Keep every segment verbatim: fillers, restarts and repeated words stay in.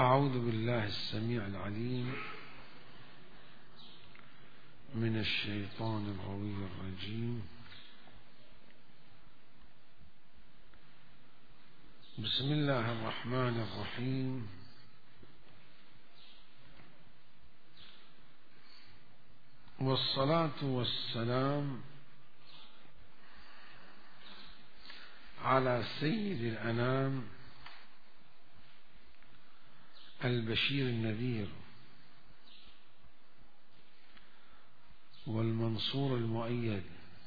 أعوذ بالله السميع العليم من الشيطان الغوي الرجيم. بسم الله الرحمن الرحيم. والصلاة والسلام على سيد الأنام البشير النذير والمنصور المؤيد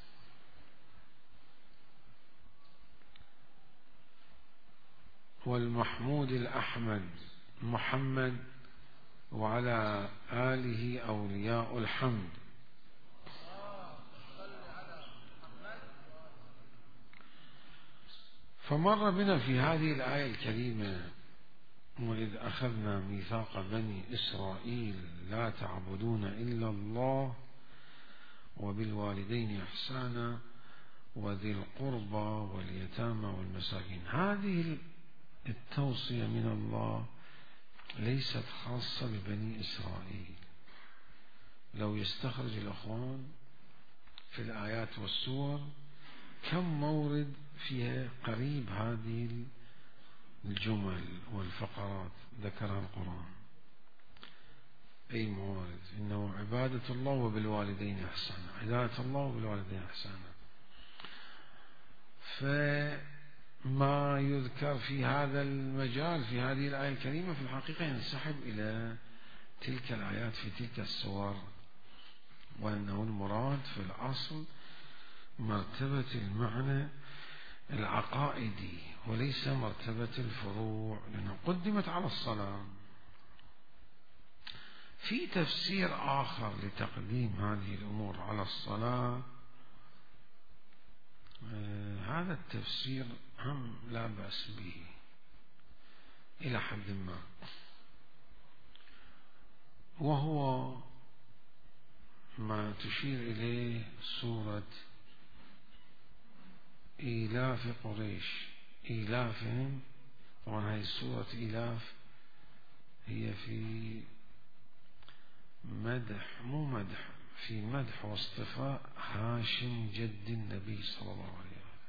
والمحمود الأحمد محمد وعلى آله أولياء الحمد. فمر بنا في هذه الآية الكريمة: وإذ أخذنا ميثاق بني إسرائيل لا تعبدون إلا الله وبالوالدين إحسانا وذي القربى واليتامى والمساكين. هذه التوصية من الله ليست خاصة ببني إسرائيل. لو يستخرج الأخوان في الآيات والسور كم مورد فيها قريب هذه الجمل والفقرات ذكرها القرآن، أي موارد. إنه عبادة الله وبالوالدين إحسانا، عبادة الله وبالوالدين إحسانا. فما يذكر في هذا المجال في هذه الآية الكريمة في الحقيقة ينسحب إلى تلك الآيات في تلك السور، وأنه المراد في الأصل مرتبة المعنى العقائدي وليس مرتبة الفروع، لأنها قدمت على الصلاة. في تفسير آخر لتقديم هذه الأمور على الصلاة، آه هذا التفسير هم لا بأس به إلى حد ما، وهو ما تشير إليه سورة إيلاف قريش، إيلافهم. طبعا هذه سورة إيلاف هي في مدح، مو مدح، في مدح واصطفاء هاشم جد النبي صلى الله عليه وسلم،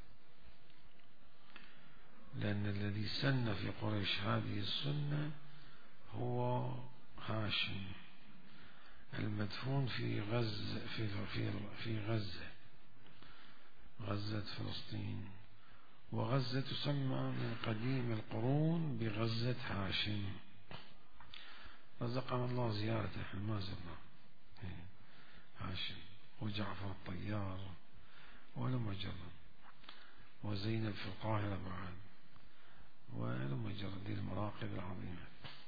لأن الذي سن في قريش هذه السنة هو هاشم المدفون في غزة، في في في غزة غزة فلسطين. وغزة تسمى من قديم القرون بغزة هاشم. رزقنا الله زيارته، احنا ما زرنا هاشم وجعفر الطيار ولم جرب، وزينب في القاهرة بعد، ولم جرب دي المراقب العظيمة.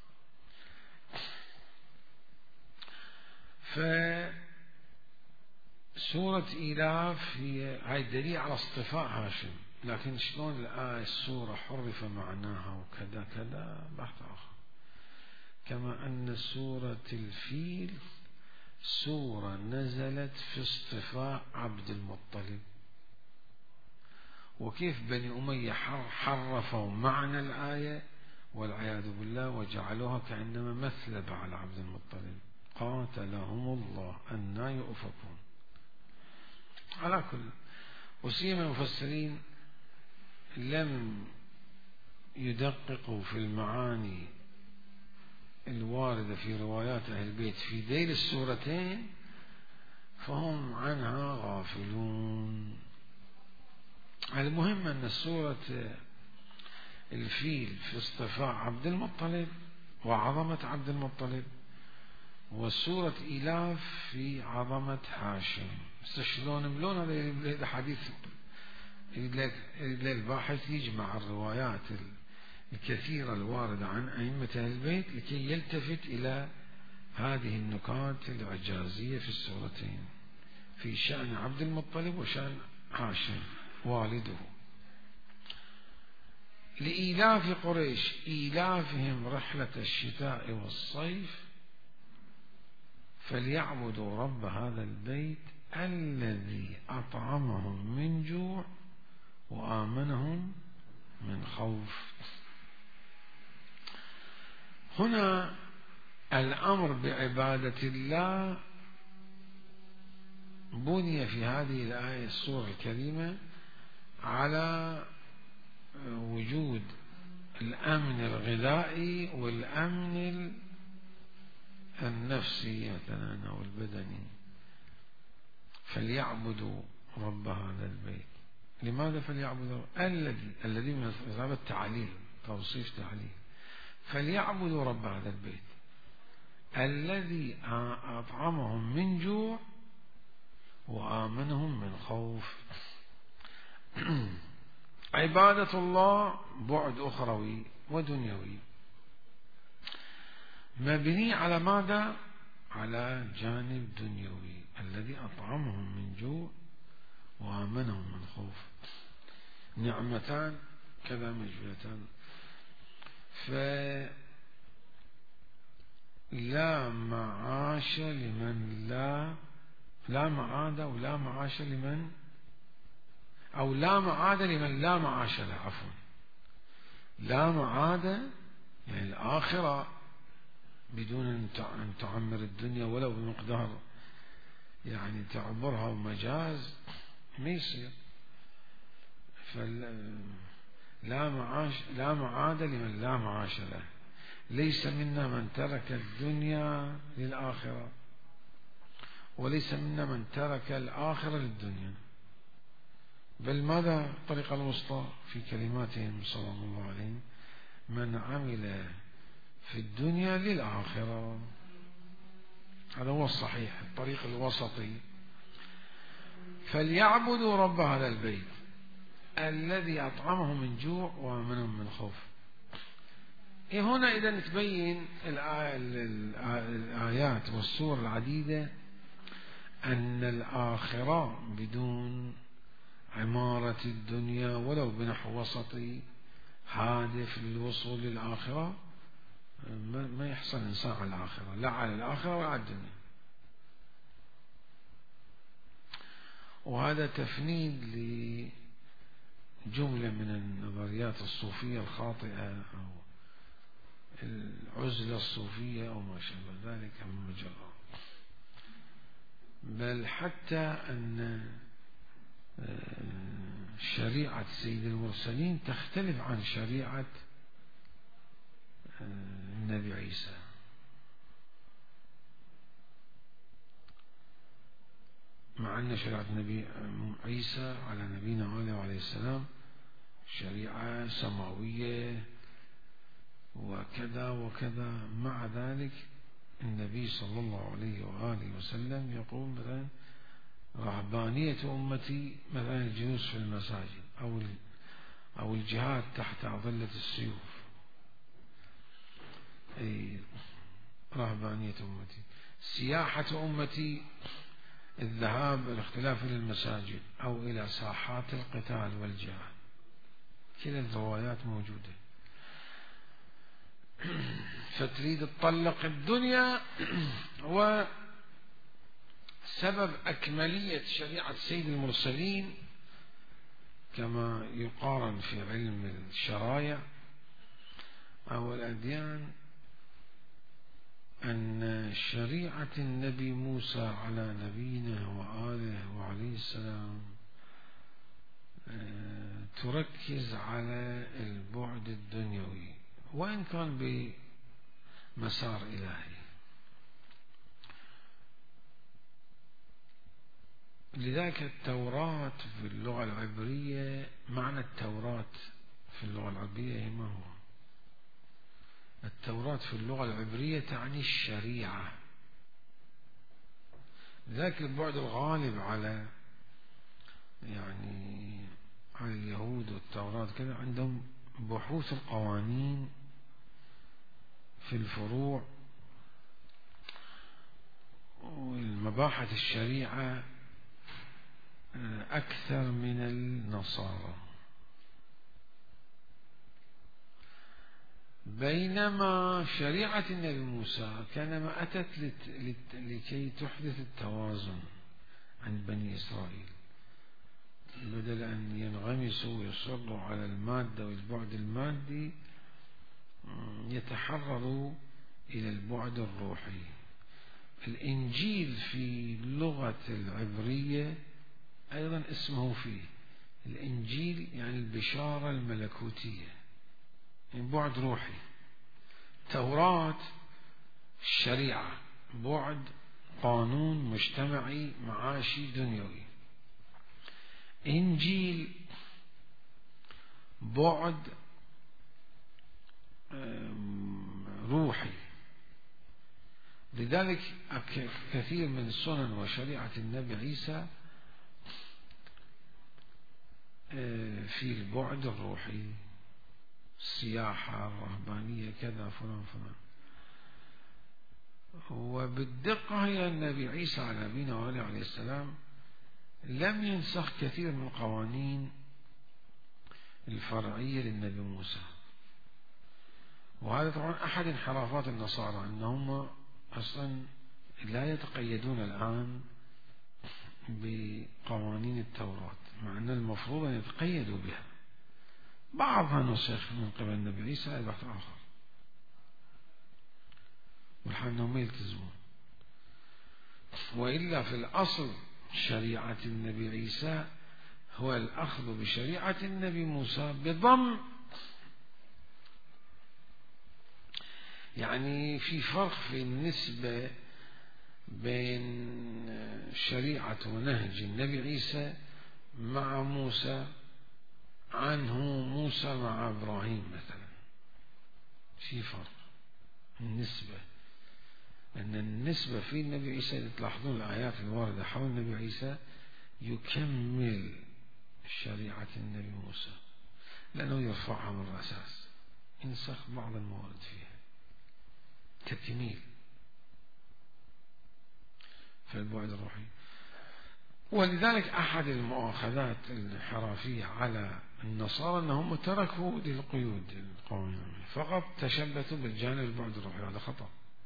فسورة إيلاف هي هاي دليل على اصطفاء هاشم، لكن شلون الآية السورة حرف معناها وكذا كذا بحث آخر. كما أن سورة الفيل سورة نزلت في اصطفاء عبد المطلب، وكيف بني أمية حرفوا معنى الآية والعياذ بالله وجعلوها كأنما مثلب على عبد المطلب، قاتلهم الله أنى يؤفكون. على كل وسيما المفسرين لم يدققوا في المعاني الواردة في روايات أهل البيت في ذيل السورتين، فهم عنها غافلون. المهم أن سورة الفيل في اصطفاء عبد المطلب وعظمة عبد المطلب، وسورة إيلاف في عظمة هاشم. شلون ملون هذا حديث الباحث يجمع الروايات الكثيرة الواردة عن أئمة أهل البيت لكي يلتفت إلى هذه النكات الإعجازية في السورتين في شأن عبد المطلب وشأن هاشم والده. لإيلاف قريش إيلافهم رحلة الشتاء والصيف فليعبدوا رب هذا البيت الذي أطعمهم من جوع وآمنهم من خوف. هنا الأمر بعبادة الله بني في هذه الآية السورة الكريمة على وجود الأمن الغذائي والأمن النفسي مثلا أو البدني. فليعبدوا رب هذا البيت. لماذا فليعبدوا؟ الذي الذي من هذا التعليل، توصيف تعليل. فليعبدوا رب هذا البيت الذي أطعمهم من جوع وآمنهم من خوف. عبادة الله بعد أخروي ودنيوي، مبني على ماذا؟ على جانب دنيوي، الذي أطعمهم من جوع وآمنهم من خوف. نعمتان كذا مجهولتان. فلا معاش لمن لا لا معاد أو لا معاش لمن أو لا معاد لمن لا معاش له. عفوا، لا معاد يعني الآخرة بدون أن تعمر الدنيا ولو بمقدار يعني تعبرها ومجاز ما يصير. فلا معاش لا معاد لمن لا معاش له. ليس منا من ترك الدنيا للآخرة، وليس منا من ترك الآخرة للدنيا، بل ماذا الطريقة الوسطى في كلماتهم صلى الله عليه؟ من عمل في الدنيا للآخرة. هذا هو الصحيح، الطريق الوسطي. فليعبدوا رب هذا البيت الذي أطعمهم من جوع وآمنهم من خوف. هنا إذا تبين الآيات والسور العديدة أن الآخرة بدون عمارة الدنيا ولو بنحو وسطي هادف للوصول للآخرة ما يحصل إنسان على الآخرة، لا على الآخرة ولا على الدنيا. وهذا تفنيد لجملة من النظريات الصوفية الخاطئة أو العزلة الصوفية أو ما شابه ذلك من مجرد. بل حتى أن شريعة سيد المرسلين تختلف عن شريعة النبي عيسى. مع أن شريعة النبي عيسى على نبينا وعليه السلام شريعة سماوية وكذا وكذا، مع ذلك النبي صلى الله عليه وآله وسلم يقول مثلا رهبانية أمتي مثلا الجلوس في المساجد أو أو الجهاد تحت أظلة السيوف. أي رهبانية أمتي. سياحة أمتي الذهاب الاختلاف إلى المساجد أو إلى ساحات القتال والجهاد. كلا الروايات موجودة. فتريد تطلق الدنيا. وسبب أكملية شريعة سيد المرسلين كما يقارن في علم الشرايع أو الأديان أن شريعة النبي موسى على نبينا وآله وعليه السلام تركز على البعد الدنيوي وإن كان بمسار إلهي. لذلك التوراة في اللغة العبرية، معنى التوراة في اللغة العبرية ما هو؟ التوراة في اللغة العبرية تعني الشريعة. ذاك البعد الغالب على يعني على اليهود والتوراة كذا عندهم بحوث القوانين في الفروع والمباحث الشريعة أكثر من النصارى. بينما شريعة النبي موسى كانما أتت لكي تحدث التوازن عند بني إسرائيل، بدل أن ينغمسوا ويصروا على المادة والبعد المادي يتحرر إلى البعد الروحي. الإنجيل في اللغة العبرية أيضا اسمه فيه الإنجيل، يعني البشارة الملكوتية، يعني بعد روحي. توراة الشريعة بعد قانون مجتمعي معاشي دنيوي. إنجيل بعد روحي. لذلك كثير من السنن وشريعة النبي عيسى في البعد الروحي، السياحة الرهبانية كذا فلان فلان. وبالدقة هي النبي عيسى على نبينا وعليه عليه السلام لم ينسخ كثير من القوانين الفرعية للنبي موسى. وهذا طبعا أحد انحرافات النصارى، أنهم أصلا لا يتقيدون الآن بقوانين التوراة، مع أن المفروض أن يتقيدوا بها. بعضها نسخ من قبل النبي عيسى إلى بحث آخر، والحال أنهم يلتزمون. وإلا في الأصل شريعة النبي عيسى هو الأخذ بشريعة النبي موسى بضم، يعني في فرق في النسبة بين شريعة ونهج النبي عيسى مع موسى عنه موسى مع إبراهيم مثلا، في فرق النسبة. أن النسبة في النبي عيسى تلاحظون الآيات الواردة حول النبي عيسى يكمل شريعة النبي موسى، لأنه يرفعها من الأساس، ينسخ بعض الموارد فيها تكميل في البعد الروحي. ولذلك أحد المؤاخذات الانحرافية على النصارى أنهم تركوا للقيود القوانين، فقط تشبثوا بالجانب البعد الروحي، هذا خطأ.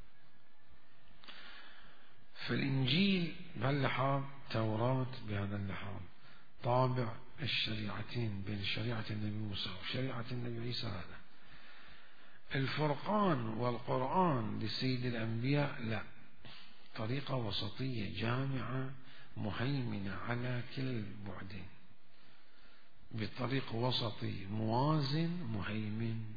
فالإنجيل بهاللحاظ، توراة بهذا اللحاظ، طابع الشريعتين بين شريعة النبي موسى وشريعة النبي عيسى. هذا الفرقان والقرآن لسيد الأنبياء لا، طريقة وسطية جامعة مهيمنة على كل البعدين، بطريق وسطي موازن مهيمن.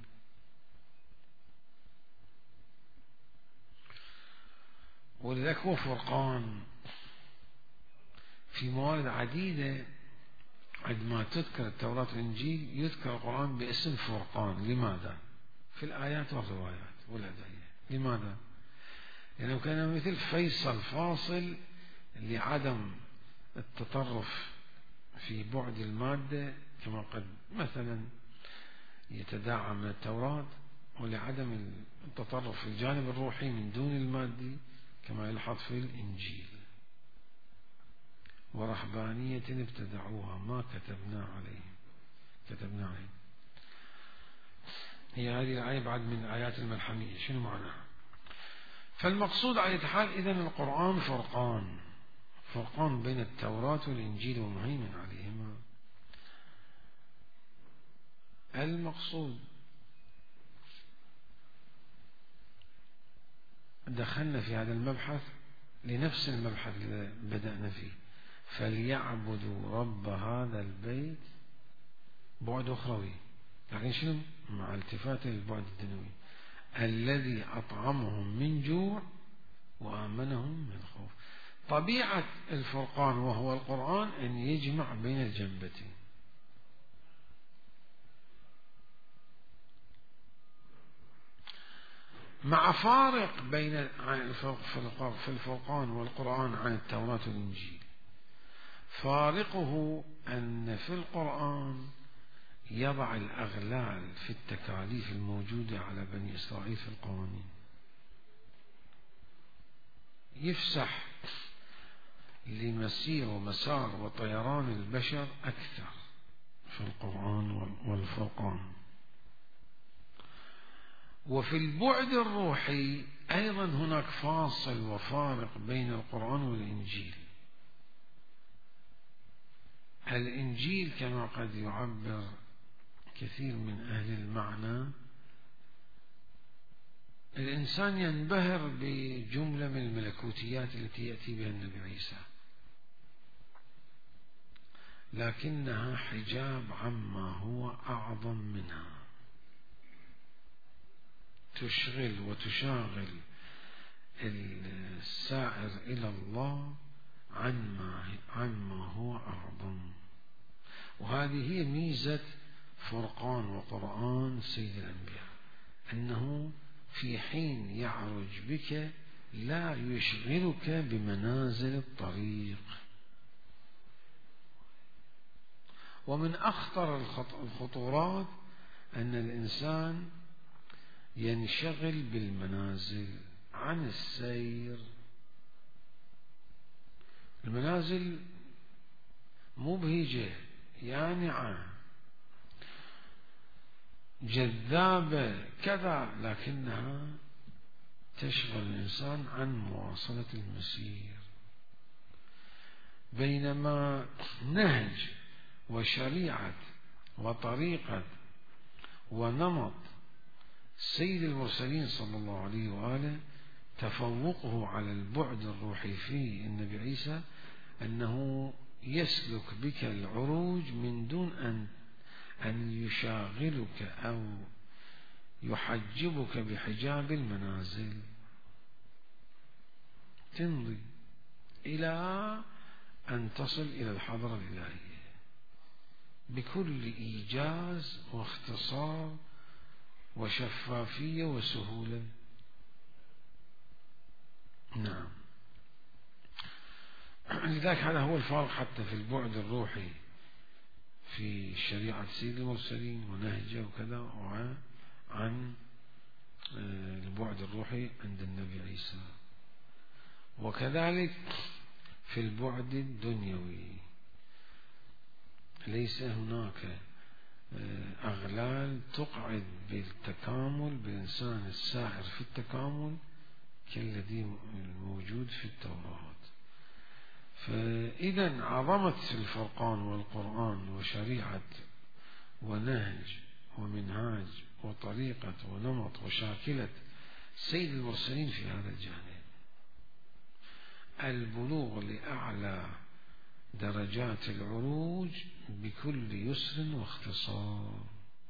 ولذلك هو فرقان في موارد عديدة. عندما تذكر التوراة والإنجيل يذكر القرآن باسم فرقان. لماذا؟ في الآيات والروايات والأدعية. لماذا؟ لأنه كان مثل فيصل فاصل لعدم التطرف في بعد المادة، كما قد مثلا يتداعى من التوراة، ولعدم التطرف في الجانب الروحي من دون المادي كما يلحظ في الإنجيل. ورهبانية ابتدعوها ما كتبنا عليهم كتبنا عليهم هي هذه الآية بعد من آيات الملحمية. شنو معناها؟ فالمقصود على الحال إذن القرآن فرقان، فرقان بين التوراة والإنجيل ومهيمن عليهما. المقصود دخلنا في هذا المبحث لنفس المبحث اللي بدأنا فيه، فليعبدوا رب هذا البيت، بعد أخروي، لكن شنو؟ مع التفات للبعد الدنيوي، الذي أطعمهم من جوع وآمنهم من خوف. طبيعة الفرقان وهو القرآن أن يجمع بين الجنبتين. مع فارق بين في الفرقان والقرآن عن التوراة والإنجيل. فارقه أن في القرآن يضع الأغلال في التكاليف الموجودة على بني إسرائيل في القوانين، يفسح لمسير ومسار وطيران البشر أكثر في القرآن والفرقان. وفي البعد الروحي أيضا هناك فاصل وفارق بين القرآن والإنجيل. الإنجيل كما قد يعبر كثير من أهل المعنى الإنسان ينبهر بجملة من الملكوتيات التي يأتي بها النبي عيسى، لكنها حجاب عما هو أعظم منها، تشغل وتشاغل السائر إلى الله عما عما هو أعظم. وهذه هي ميزة فرقان وقرآن سيد الأنبياء، أنه في حين يعرج بك لا يشغلك بمنازل الطريق. ومن أخطر الخطورات أن الإنسان ينشغل بالمنازل عن السير. المنازل مبهجة يانعة جذابة كذا، لكنها تشغل الإنسان عن مواصلة المسير. بينما نهج وشريعة وطريقة ونمط سيد المرسلين صلى الله عليه وآله تفوقه على البعد الروحي فيه النبي عيسى أنه يسلك بك العروج من دون أن أن يشاغلك أو يحجبك بحجاب المنازل، تمضي إلى أن تصل إلى الحضرة الإلهية بكل إيجاز واختصار وشفافية وسهولة. نعم، لذلك هذا هو الفارق حتى في البعد الروحي في شريعة سيد المرسلين ونهجه وكذا، عن البعد الروحي عند النبي عيسى. وكذلك في البعد الدنيوي ليس هناك أغلال تقعد بالتكامل بالإنسان السائر في التكامل كالذي الموجود في التوراة. فإذا عظمة الفرقان والقرآن وشريعة ونهج ومنهاج وطريقة ونمط وشاكلة سيد المرسلين في هذا الجانب البلوغ لأعلى درجات العروج بكل يسر واختصار،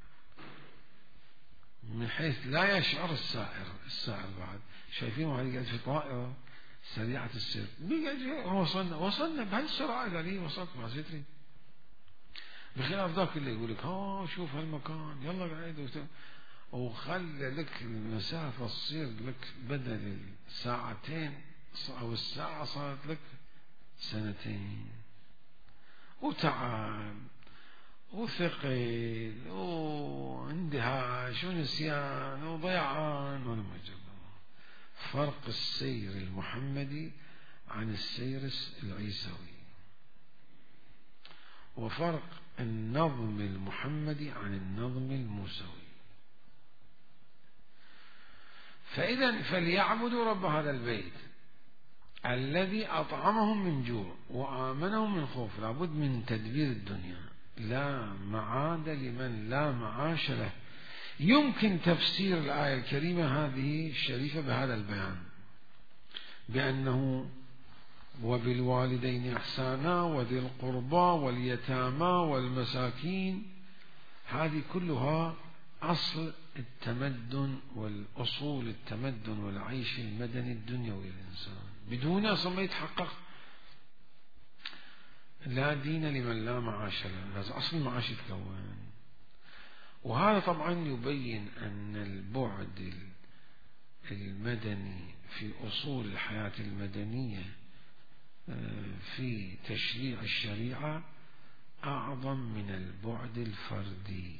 من حيث لا يشعر السائر السائر بعد. شايفين واحد قاعد في طائرة سريعة السير، وصلنا وصلنا بهالسرعة، قال لي وصلت ما ستري، بخلاف ذاك اللي يقول لك ها شوف هالمكان يلا قاعد، وخلى لك المسافة تصير لك بدل الساعتين أو الساعة صارت لك سنتين، وتعب وثقل واندهاش ونسيان وضيعان والمجد. فرق السير المحمدي عن السير العيسوي، وفرق النظم المحمدي عن النظم الموسوي. فإذا فليعبدوا رب هذا البيت الذي أطعمهم من جوع وآمنهم من خوف. لابد من تدبير الدنيا، لا معاد لمن لا معاش له. يمكن تفسير الآية الكريمة هذه الشريفة بهذا البيان، بأنه وبالوالدين إحسانا وذي القربى واليتامى والمساكين، هذه كلها أصل التمدن والأصول التمدن والعيش المدني الدنيوي للإنسان. بدون أصل ما يتحقق لا دين لمن لا معاش له، لازم أصل المعاش يتكون. وهذا طبعا يبين أن البعد المدني في أصول الحياة المدنية في تشريع الشريعة أعظم من البعد الفردي.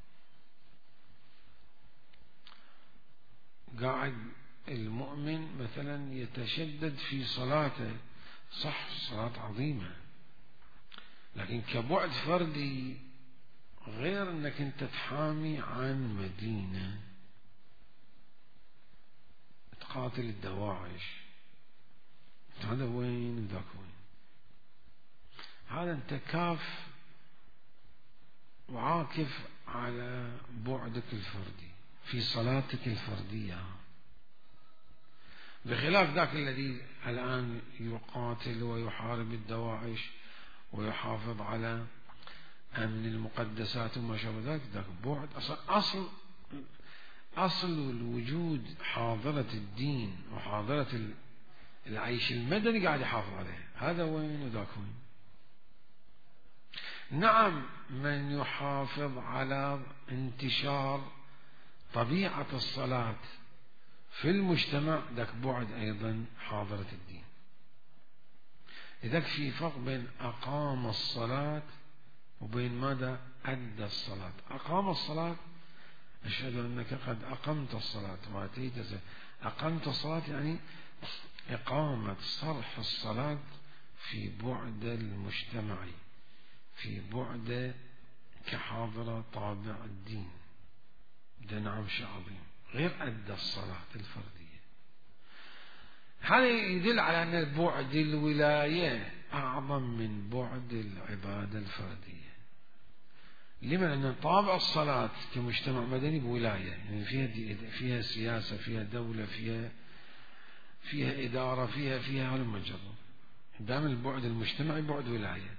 قاعد المؤمن مثلا يتشدد في صلاته، صح صلاة عظيمة، لكن كبعد فردي غير أنك أنت تحامي عن مدينة تقاتل الدواعش، هذا وين وذاك وين. هذا أنت كاف وعاكف على بعدك الفردي في صلاتك الفردية. بخلاف ذاك الذي الآن يقاتل ويحارب الدواعش ويحافظ على أمن المقدسات وما شابه ذلك، ذاك بعد أصل, أصل أصل الوجود حاضرة الدين وحاضرة العيش المدني قاعد يحافظ عليه، هذا وين وذاك وين. نعم من يحافظ على انتشار طبيعة الصلاة في المجتمع ذاك بعد أيضا حاضرة الدين. لذلك في فرق بين أقام الصلاة وبين ماذا أدى الصلاة. أقام الصلاة أشهد أنك قد أقمت الصلاة وأتيت الزكاة. أقمت الصلاة يعني إقامة صرح الصلاة في بعد المجتمعي، في بعد كحاضرة طابع الدين. ده نعم شيء عظيم، غير أدى الصلاة الفردية. هذا يدل على أن البعد الولاية أعظم من بعد العبادة الفردية. لما؟ أن طابع الصلاة كمجتمع مدني بولاية، يعني فيها فيها سياسة، فيها دولة، فيها فيها إدارة، فيها فيها هالمجرة. دام البعد المجتمعي بعد ولاية.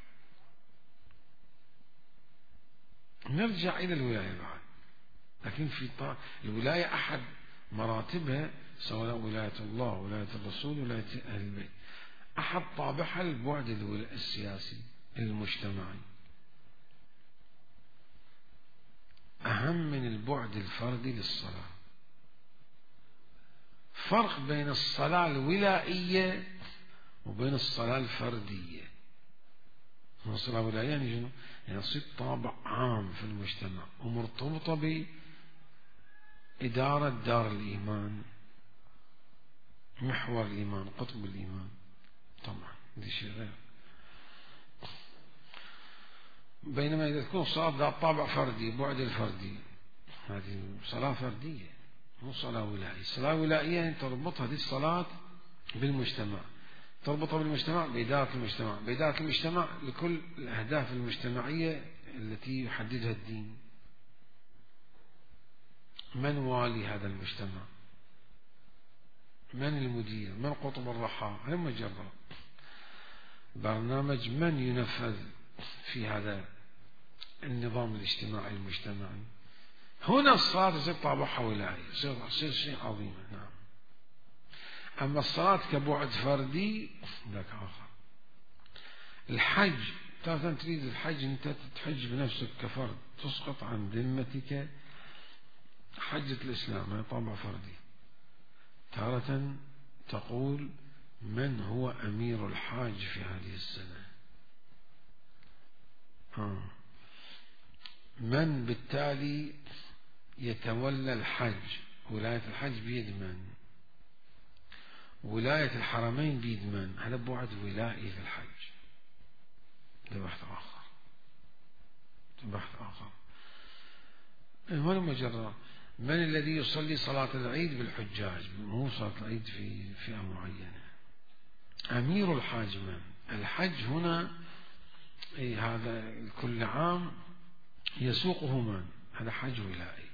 نرجع إلى الولاية بعد، لكن في الولاية أحد مراتبها، سواء ولاية الله ولاية الرسول ولاية أهل البيت، أحد طابعها البعد السياسي المجتمعي أهم من البعد الفردي للصلاة. فرق بين الصلاة الولائية وبين الصلاة الفردية. الصلاة الولائية يعني يصير طابع عام في المجتمع ومرتبطة بإدارة دار الإيمان، محور الإيمان، قطب الإيمان. طبعا دي شيء غير. بينما إذا تكون الصلاة ذات طابع فردي، بعد الفردي، هذه صلاة فردية مو صلاة ولائية. الصلاة الولائية يعني تربط هذه الصلاة بالمجتمع، تربطها بالمجتمع بإدارة المجتمع، بإدارة المجتمع لكل الأهداف المجتمعية التي يحددها الدين. من والي هذا المجتمع؟ من المدير؟ من قطب الرحى؟ هم مجرد برنامج من ينفذ في هذا النظام الاجتماعي المجتمعي. هنا الصلاة تصير طابعها ولائي، تصير شيء عظيم. نعم. أما الصلاة كبعد فردي ذاك آخر. الحج، تارة تريد الحج أنت تحج بنفسك كفرد، تسقط عن ذمتك حجة الإسلام، هذا طابع فردي. تارة تقول من هو أمير الحاج في هذه السنة، آه. من بالتالي يتولى الحج، ولاية الحج بيد من؟ ولاية الحرمين بيد من؟ هذا بعد ولائي في الحج. ده بحث آخر، ده بحث آخر. هنا مجرد من الذي يصلي صلاة العيد بالحجاج، مو صلاة العيد في فئة معينة. أمير الحاج من؟ الحج هنا إيه، هذا كل عام يسوقه من؟ هذا حج ولائي.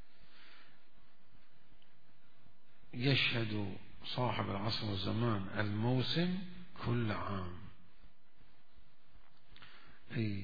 يشهد صاحب العصر والزمان الموسم كل عام. أي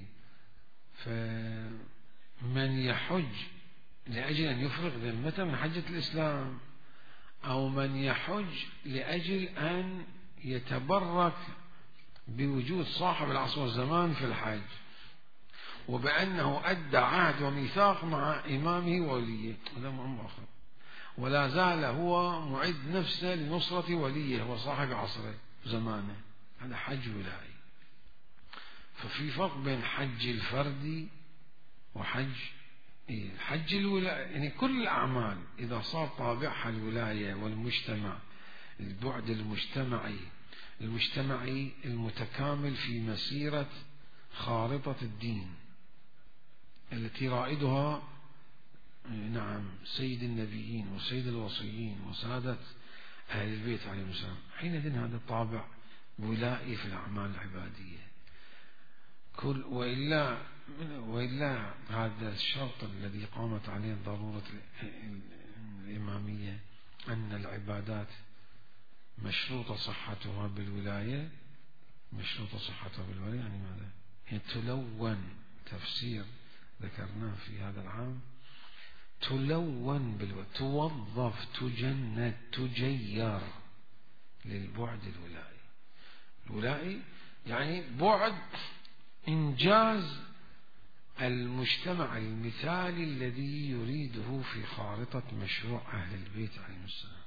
فمن يحج لأجل أن يفرغ ذمته من حجة الإسلام، أو من يحج لأجل أن يتبرك بوجود صاحب العصر والزمان في الحج، وبأنه أدى عهد وميثاق مع إمامه ووليه، هذا أمر آخر. ولا زال هو معد نفسه لنصرة وليه وصاحب عصره زمانه، هذا حج ولائي. ففي فرق بين حج الفردي وحج إيه؟ الحج الولاية يعني كل الأعمال إذا صار طابعها الولاية والمجتمع، البعد المجتمعي المجتمعي المتكامل في مسيرة خارطة الدين التي رائدها نعم سيد النبيين وسيد الوصيين وسادة أهل البيت عليهم السلام، حينئذ هذا الطابع ولائي في الأعمال العبادية. كل وإلا وإلا هذا الشرط الذي قامت عليه ضرورة الإمامية، أن العبادات مشروط صحتها بالولاية، مشروط صحتها بالولاية يعني ماذا؟ هي تلون، تفسير ذكرناه في هذا العام، تلون بالولاية، توظف، تجند، تجير للبعد الولائي. الولائي يعني بعد إنجاز المجتمع المثالي الذي يريده في خارطة مشروع أهل البيت عليهم السلام.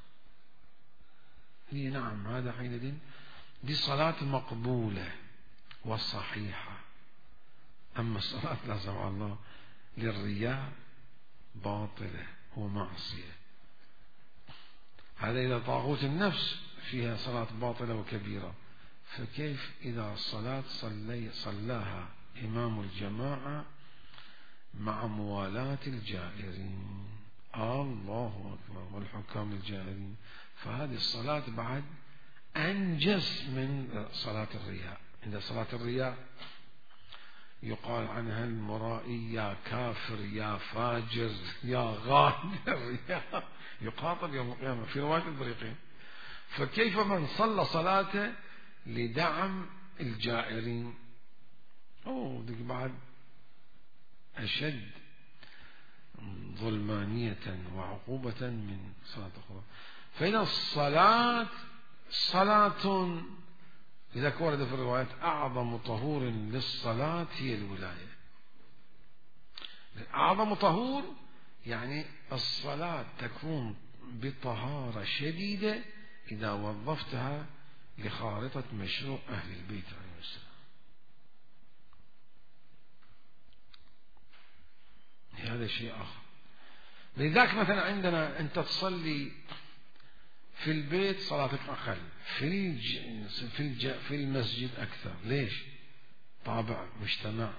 هي نعم، هذا حينئذ دي صلاة مقبولة والصحيحة. أما الصلاة لا سمح الله للرياء باطلة ومعصية، هذا إذا طاغوت النفس فيها صلاة باطلة وكبيرة، فكيف إذا الصلاة صلي صلاها إمام الجماعة مع موالاة الجائرين، الله أكبر، والحكام الجائرين، فهذه الصلاة بعد أنجز من صلاة الرياء. عند صلاة الرياء يقال عنها المرائي يا كافر يا فاجر يا غادر يا يقاطب يوم القيامة في رواية الطريقين. فكيف من صلى صلاته لدعم الجائرين؟ أوه ديك بعد أشد ظلمانية وعقوبة من صلاة أخرى. فإن الصلاة صلاة إذا ورد في الروايات أعظم طهور للصلاة هي الولاية. أعظم طهور يعني الصلاة تكون بطهارة شديدة إذا وظفتها لخارطة مشروع أهل البيت عليه السلام. هذا شيء آخر. لذلك مثلا عندنا أنت تصلي في البيت صلاتك أقل، في الج... في الج... في المسجد أكثر. ليش؟ طابع مجتمع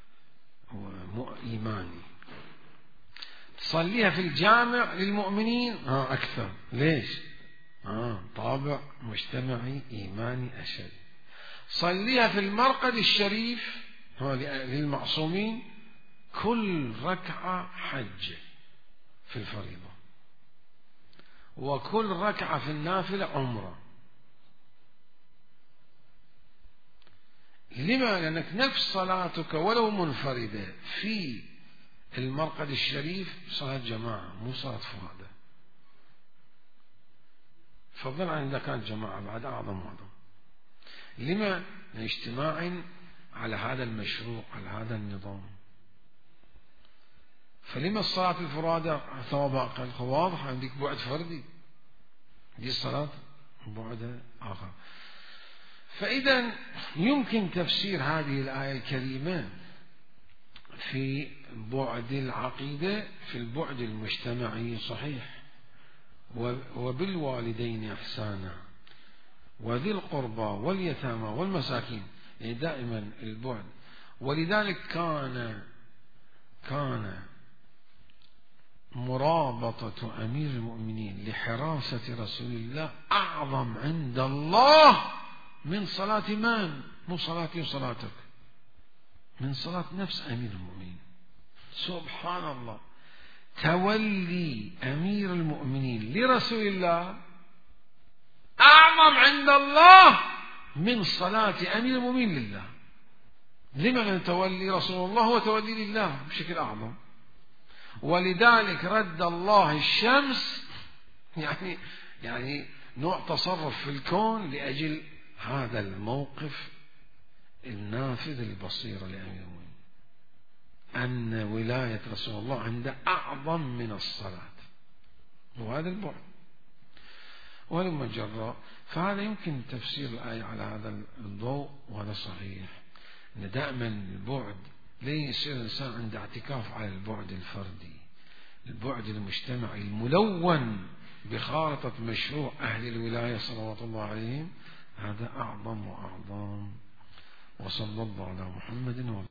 إيماني. تصليها في الجامع للمؤمنين ها أكثر. ليش؟ آه طابع مجتمعي إيماني أشد. صليها في المرقد الشريف للمعصومين كل ركعة حجة في الفريضة، وكل ركعة في النافلة عمرة. لما؟ لأنك نفس صلاتك ولو منفردة في المرقد الشريف صلاة جماعة مو صلاة فرادة، فضلا عن إذا كانت جماعة بعد أعظم وأعظم. لما؟ اجتماع على هذا المشروع، على هذا النظام. فلما الصلاة الفرادة ثوابها أقل؟ واضح عندك بعد فردي، دي الصلاة بعد آخر. فإذا يمكن تفسير هذه الآية الكريمة في بعد العقيدة، في البعد المجتمعي صحيح، وبالوالدين إحسانا وذي القربى واليتامى والمساكين، يعني دائما البعد. ولذلك كان كان مرابطة أمير المؤمنين لحراسة رسول الله أعظم عند الله من صلاة من؟ مو صلاتي وصلاتك، من صلاة نفس أمير المؤمنين. سبحان الله، تولي أمير المؤمنين لرسول الله أعظم عند الله من صلاة أمير المؤمنين لله. لما أن تولي رسول الله وتولي لله بشكل أعظم. ولذلك رد الله الشمس، يعني يعني نوع تصرف في الكون لأجل هذا الموقف النافذ البصير لأمير المؤمنين، أن ولاية رسول الله عنده أعظم من الصلاة، وهذا البعد ولما جرى. فهذا يمكن تفسير الآية على هذا الضوء، وهذا صحيح أن دائما البعد لين يصير الإنسان عنده اعتكاف على البعد الفردي، البعد المجتمعي الملون بخارطة مشروع أهل الولاية صلوات الله عليهم، هذا أعظم وأعظم. وصلى الله على محمد.